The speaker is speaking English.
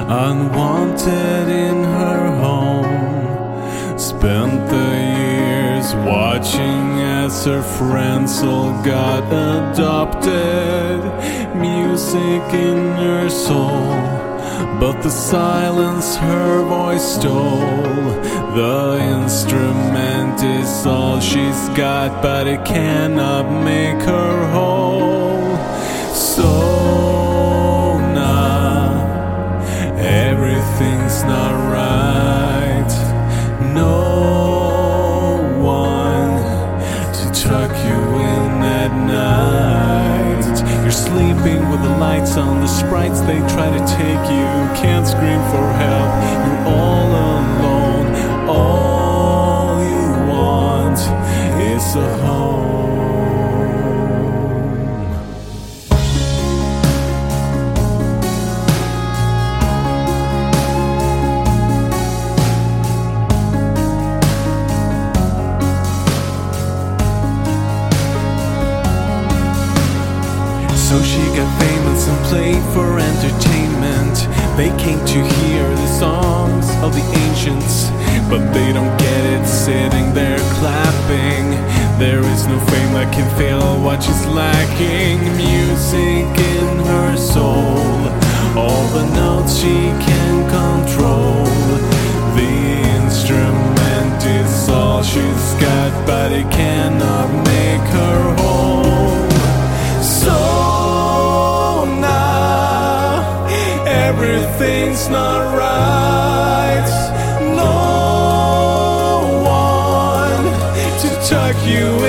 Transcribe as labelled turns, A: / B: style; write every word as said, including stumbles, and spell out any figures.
A: unwanted in her home. Spent the years watching as her friends all got adopted. Music in her soul, but the silence her voice stole. The instrument is all she's got, but it cannot make her whole. So now everything's not right. No one to tuck you in at night. You're sleeping with the lights on, the sprites they try to take you. Can't scream for help, you're all alone. All you want is a home. So she got famous and played for entertainment. They came to hear the songs of the ancients, but they don't get it sitting there clapping. There is no fame that can fill what she's lacking. Music in her soul, all the notes she can control. The instrument is all she's got, but it cannot make her whole. So everything's not right. No one to tuck you